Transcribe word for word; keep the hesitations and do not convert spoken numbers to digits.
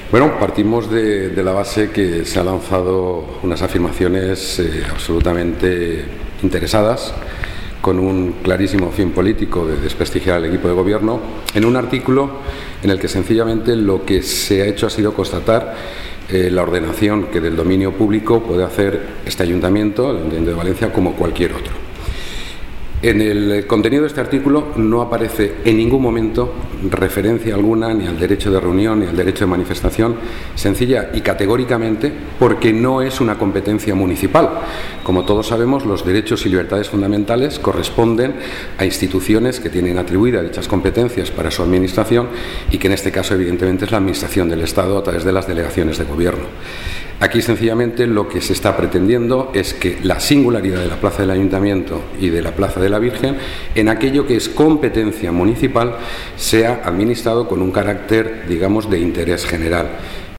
Bueno, partimos de, de la base que se han lanzado unas afirmaciones eh, absolutamente interesadas, con un clarísimo fin político de desprestigiar al equipo de gobierno, en un artículo en el que sencillamente lo que se ha hecho ha sido constatar eh, la ordenación que del dominio público puede hacer este ayuntamiento, el Ayuntamiento de Valencia, como cualquier otro. En el contenido de este artículo no aparece en ningún momento referencia alguna ni al derecho de reunión ni al derecho de manifestación, sencilla y categóricamente porque no es una competencia municipal. Como todos sabemos, los derechos y libertades fundamentales corresponden a instituciones que tienen atribuidas dichas competencias para su administración y que en este caso evidentemente es la Administración del Estado a través de las delegaciones de gobierno. Aquí sencillamente lo que se está pretendiendo es que la singularidad de la Plaza del Ayuntamiento y de la Plaza de la Virgen, en aquello que es competencia municipal, sea administrado con un carácter, digamos, de interés general.